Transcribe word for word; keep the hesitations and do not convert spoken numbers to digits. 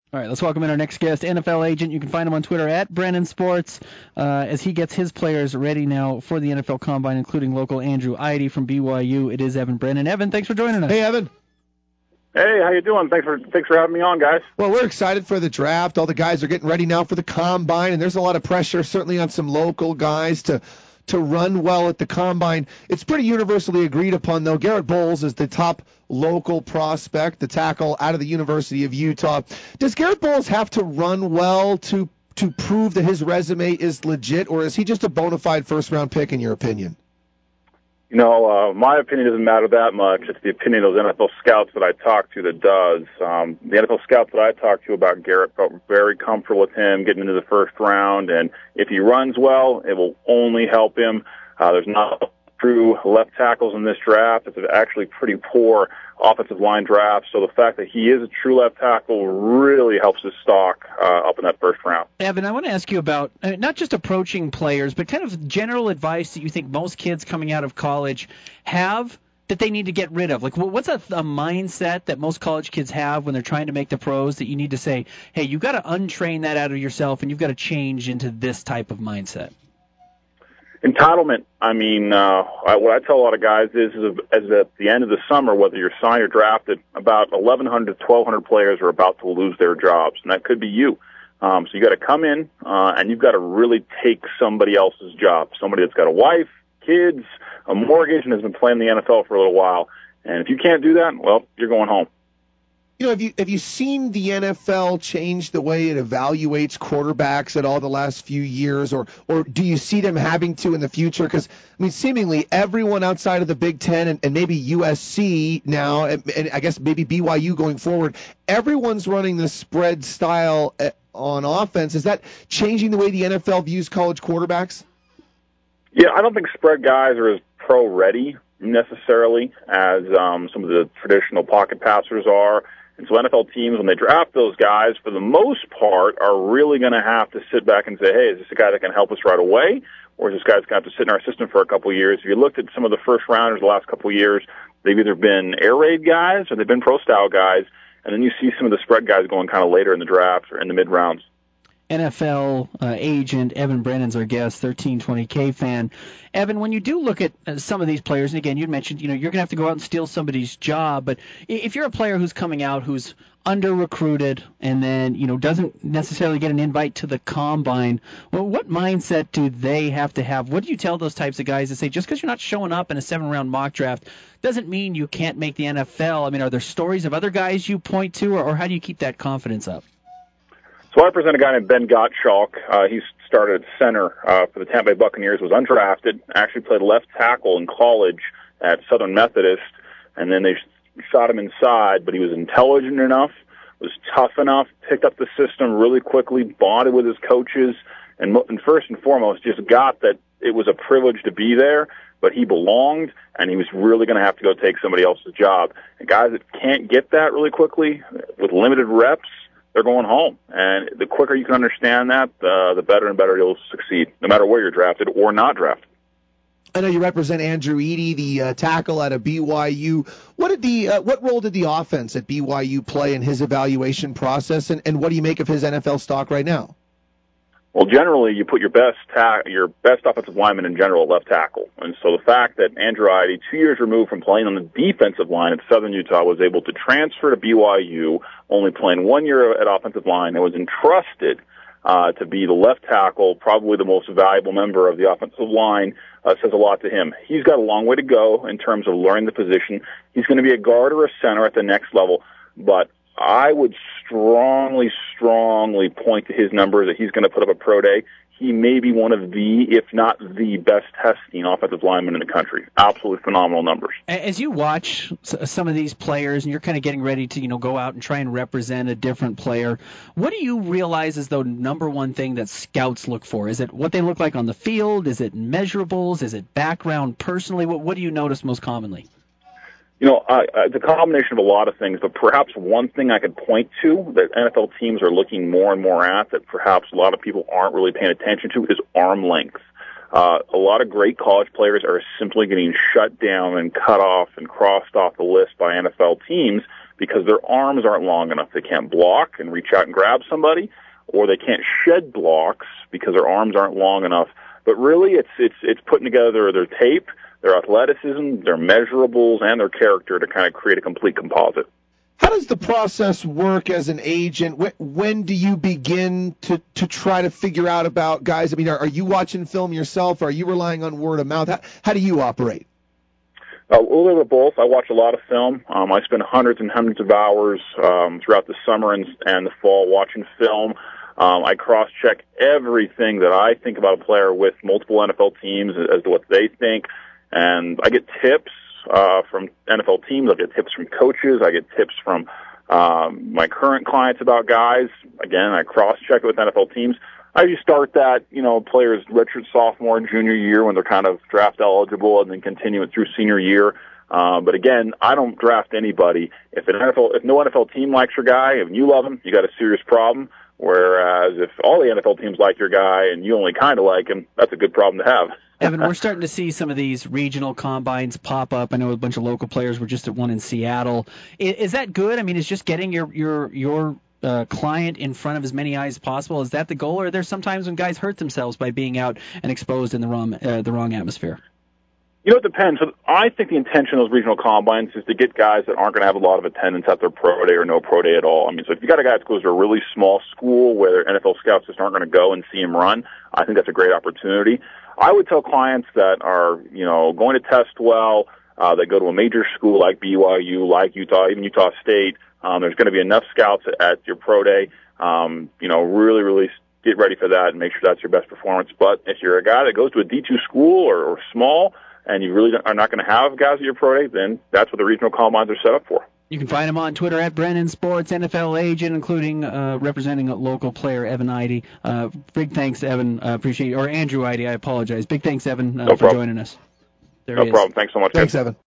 All right, let's welcome in our next guest, N F L agent. You can find him on Twitter at Brennan Sports uh, as he gets his players ready now for the N F L Combine, including local Andrew Eide from B Y U. It is Evan Brennan. Evan, thanks for joining us. Hey, Evan. Hey, how you doing? Thanks for thanks for having me on, guys. Well, we're excited for the draft. All the guys are getting ready now for the Combine, and there's a lot of pressure certainly on some local guys to to run well at the Combine. It's pretty universally agreed upon, though. Garrett Bowles is the top local prospect, the tackle out of the University of Utah. Does Garrett Bowles have to run well to to prove that his resume is legit, or is he just a bona fide first-round pick in your opinion? You know, uh, my opinion doesn't matter that much. It's the opinion of those N F L scouts that I talk to that does. Um, the N F L scouts that I talked to about Garrett felt very comfortable with him getting into the first round, and if he runs well, it will only help him. Uh, there's not true left tackles in this draft. It's actually pretty poor offensive line draft, so the fact that he is a true left tackle really helps his stock uh, up in that first round. Evan, I want to ask you about uh, not just approaching players, but kind of general advice that you think most kids coming out of college have that they need to get rid of. Like, what's a, a mindset that most college kids have when they're trying to make the pros that you need to say, hey, you've got to untrain that out of yourself and you've got to change into this type of mindset? Entitlement. I mean, uh, I, what I tell a lot of guys is, is, is at the end of the summer, whether you're signed or drafted, about eleven hundred to twelve hundred players are about to lose their jobs, and that could be you. Um, so you got to come in, uh, and you've got to really take somebody else's job, somebody that's got a wife, kids, a mortgage, and has been playing in the N F L for a little while. And if you can't do that, well, you're going home. You know, have you have you seen the N F L change the way it evaluates quarterbacks at all the last few years, or or do you see them having to in the future? Because I mean, seemingly everyone outside of the Big Ten and, and maybe U S C now, and, and I guess maybe B Y U going forward, everyone's running the spread style on offense. Is that changing the way the N F L views college quarterbacks? Yeah, I don't think spread guys are as pro ready necessarily as um, some of the traditional pocket passers are. And so N F L teams, when they draft those guys, for the most part, are really going to have to sit back and say, hey, is this a guy that can help us right away? Or is this guy that's going to have to sit in our system for a couple of years? If you looked at some of the first rounders the last couple of years, they've either been air raid guys or they've been pro-style guys. And then you see some of the spread guys going kind of later in the draft or in the mid-rounds. N F L uh, agent Evan Brennan's our guest, thirteen twenty K fan. Evan, when you do look at uh, some of these players, and again, you mentioned, you know, you're going to have to go out and steal somebody's job, but if you're a player who's coming out who's under-recruited and then, you know, doesn't necessarily get an invite to the Combine, well, what mindset do they have to have? What do you tell those types of guys to say, just because you're not showing up in a seven-round mock draft doesn't mean you can't make the N F L? I mean, are there stories of other guys you point to, or, or how do you keep that confidence up? So I present a guy named Ben Gottschalk. Uh, he started at center uh, for the Tampa Bay Buccaneers, was undrafted, actually played left tackle in college at Southern Methodist, and then they shot him inside, but he was intelligent enough, was tough enough, picked up the system really quickly, bonded with his coaches, and, and first and foremost just got that it was a privilege to be there, but he belonged, and he was really going to have to go take somebody else's job. And guys that can't get that really quickly with limited reps, they're going home. And the quicker you can understand that, uh, the better and better you'll succeed, no matter where you're drafted or not drafted. I know you represent Andrew Eide, the uh, tackle out of B Y U. What did the uh, what role did the offense at B Y U play in his evaluation process, and, and what do you make of his N F L stock right now? Well, generally, you put your best ta- your best offensive lineman in general at left tackle. And so the fact that Andrew Eide, two years removed from playing on the defensive line at Southern Utah, was able to transfer to B Y U, only playing one year at offensive line, and was entrusted uh, to be the left tackle, probably the most valuable member of the offensive line, uh, says a lot to him. He's got a long way to go in terms of learning the position. He's going to be a guard or a center at the next level, but I would strongly, strongly point to his numbers that he's going to put up a pro day. He may be one of the, if not the best testing offensive lineman in the country. Absolutely phenomenal numbers. As you watch some of these players and you're kind of getting ready to, you know, go out and try and represent a different player, what do you realize is the number one thing that scouts look for? Is it what they look like on the field? Is it measurables? Is it background personally? What, what do you notice most commonly? You know, uh, it's a combination of a lot of things, but perhaps one thing I could point to that N F L teams are looking more and more at that perhaps a lot of people aren't really paying attention to is arm length. Uh, a lot of great college players are simply getting shut down and cut off and crossed off the list by N F L teams because their arms aren't long enough. They can't block and reach out and grab somebody, or they can't shed blocks because their arms aren't long enough. But really, it's it's it's putting together their tape, their athleticism, their measurables, and their character to kind of create a complete composite. How does the process work as an agent? When, when do you begin to, to try to figure out about guys? I mean, are, are you watching film yourself? Or are you relying on word of mouth? How, how do you operate? Uh, a little bit of both. I watch a lot of film. Um, I spend hundreds and hundreds of hours um, throughout the summer and, and the fall watching film. Um, I cross-check everything that I think about a player with multiple N F L teams as to what they think, and I get tips uh, from N F L teams. I get tips from coaches. I get tips from um, my current clients about guys. Again, I cross-check it with N F L teams. I usually start that, you know, players redshirt sophomore and junior year when they're kind of draft eligible, and then continue it through senior year. Um, but again, I don't draft anybody. If an N F L, if no N F L team likes your guy, and you love him, you got a serious problem. Whereas if all the N F L teams like your guy and you only kind of like him, that's a good problem to have. Evan, we're starting to see some of these regional combines pop up. I know a bunch of local players were just at one in Seattle. Is, is that good? I mean, is just getting your your your uh, client in front of as many eyes as possible, is that the goal? Or are there sometimes when guys hurt themselves by being out and exposed in the wrong uh, the wrong atmosphere? You know, it depends. So I think the intention of those regional combines is to get guys that aren't going to have a lot of attendance at their pro day or no pro day at all. I mean, so if you got a guy that goes to a really small school where N F L scouts just aren't going to go and see him run, I think that's a great opportunity. I would tell clients that are, you know, going to test well, uh, that go to a major school like B Y U, like Utah, even Utah State, um, there's going to be enough scouts at your pro day. Um, you know, really, really get ready for that and make sure that's your best performance. But if you're a guy that goes to a D two school or, or small, and you really are not going to have guys at your pro day, then that's what the regional combines are set up for. You can find him on Twitter at Brennan Sports, N F L agent, including uh, representing a local player, Evan Eide. Uh, big thanks, Evan. Uh, appreciate it. Or Andrew Eide, I apologize. Big thanks, Evan, uh, no for joining us. There no he is. problem. Thanks so much. Thanks, Evan.